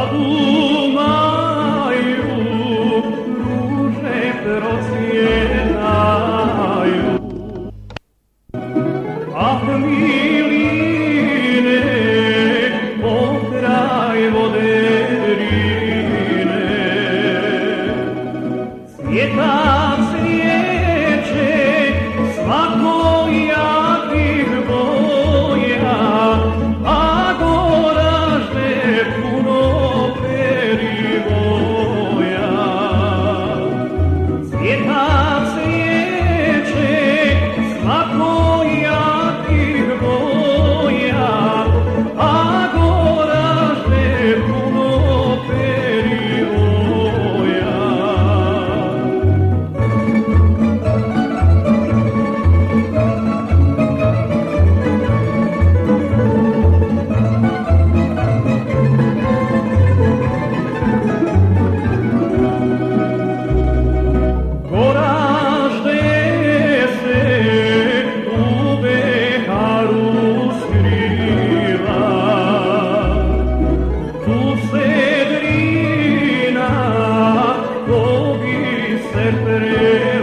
Zadumaju, ruže procvjetaju. Ah, miline, pokraj vode rine, cvjeta cvijeće svakojakih boja, a goražde puno perivoja. Cvjeta cvijeće svakojakih boja, a goražde puno perivoja. Goražde se u Beharu skriva, tu se Drina ko biser